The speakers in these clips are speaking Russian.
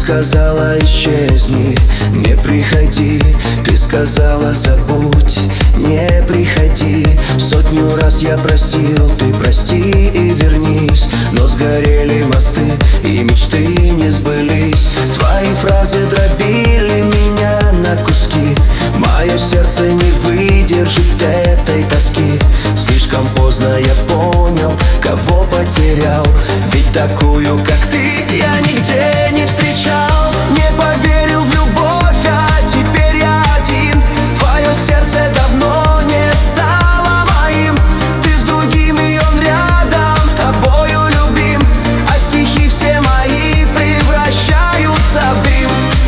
сказала исчезни, не приходи. Ты сказала забудь, не приходи. Сотню раз я просил, ты прости и вернись. Но сгорели мосты и мечты не сбылись. Твои фразы дробили меня на куски. Мое сердце не выдержит этой тоски. Слишком поздно я понял, кого потерял. Ведь такую, как ты, я нигде не встречал. Не поверил в любовь, а теперь я один. Твое сердце давно не стало моим. Ты с другим, и он рядом, тобою любим. А стихи все мои превращаются в дым.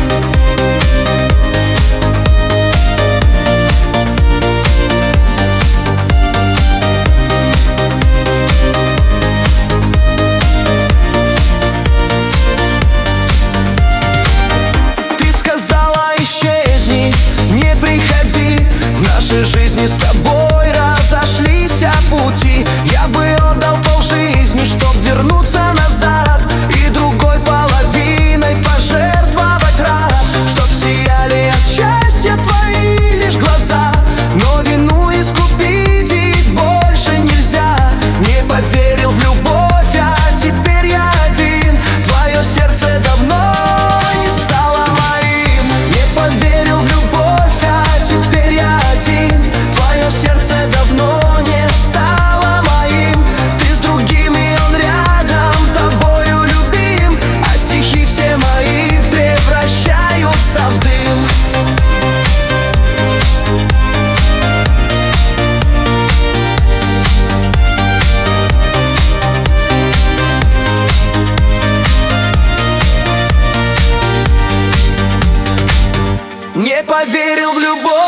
Жизни с тобой разошлись пути. Я бы отдал полжизни, чтоб вернуться назад и другой половиной пожертвовать рад. Чтоб сияли от счастья твои лишь глаза. Но вину искупить их больше нельзя. Не поверил в любовь, а теперь я один. Твое сердце давно не стало моим. Не поверил в любовь, а теперь я один. Твое сердце давно не стало моим. Ты с другим, и он рядом, тобою любим. А стихи все мои превращаются в дым. Не поверил в любовь.